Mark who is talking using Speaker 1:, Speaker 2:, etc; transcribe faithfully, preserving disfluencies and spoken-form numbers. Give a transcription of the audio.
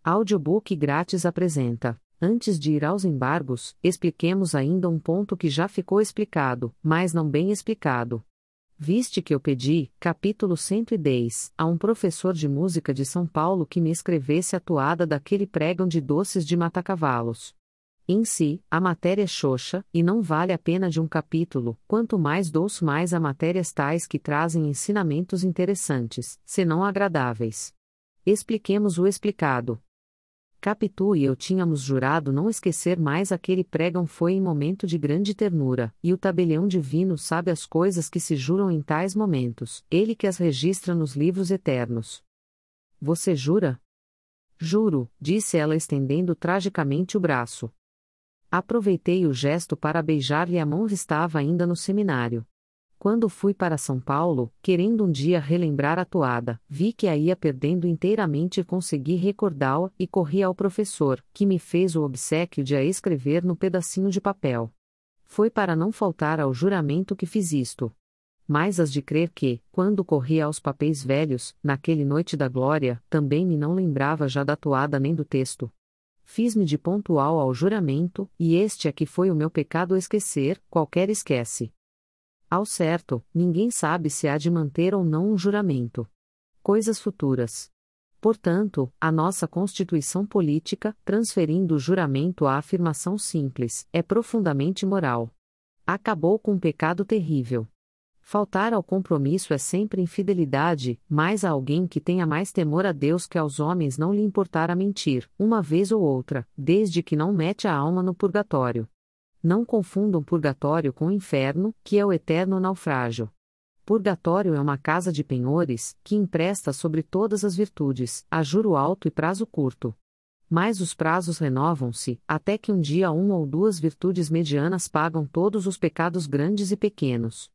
Speaker 1: Audiobook grátis apresenta. Antes de ir aos embargos, expliquemos ainda um ponto que já ficou explicado, mas não bem explicado. Viste que eu pedi, capítulo cento e dez, a um professor de música de São Paulo que me escrevesse a toada daquele pregão de doces de mata-cavalos. Em si, a matéria é xoxa, e não vale a pena de um capítulo, quanto mais doço mais a matérias tais que trazem ensinamentos interessantes, senão agradáveis. Expliquemos o explicado. Capitu e eu tínhamos jurado não esquecer mais aquele pregão foi em momento de grande ternura, e o tabelião divino sabe as coisas que se juram em tais momentos, ele que as registra nos livros eternos. Você jura? Juro, disse ela estendendo tragicamente o braço. Aproveitei o gesto para beijar-lhe a mão, estava ainda no seminário. Quando fui para São Paulo, querendo um dia relembrar a toada, vi que a ia perdendo inteiramente e consegui recordá-la, e corri ao professor, que me fez o obséquio de a escrever no pedacinho de papel. Foi para não faltar ao juramento que fiz isto. Mas as de crer que, quando corri aos papéis velhos, naquele noite da glória, também me não lembrava já da toada nem do texto. Fiz-me de pontual ao juramento, e este é que foi o meu pecado esquecer, qualquer esquece. Ao certo, ninguém sabe se há de manter ou não um juramento. Coisas futuras. Portanto, a nossa Constituição Política, transferindo o juramento à afirmação simples, é profundamente imoral. Acabou com um pecado terrível. Faltar ao compromisso é sempre infidelidade, mas a alguém que tenha mais temor a Deus que aos homens não lhe importará mentir, uma vez ou outra, desde que não mete a alma no purgatório. Não confundam purgatório com inferno, que é o eterno naufrágio. Purgatório é uma casa de penhores, que empresta sobre todas as virtudes, a juro alto e prazo curto. Mas os prazos renovam-se, até que um dia uma ou duas virtudes medianas pagam todos os pecados grandes e pequenos.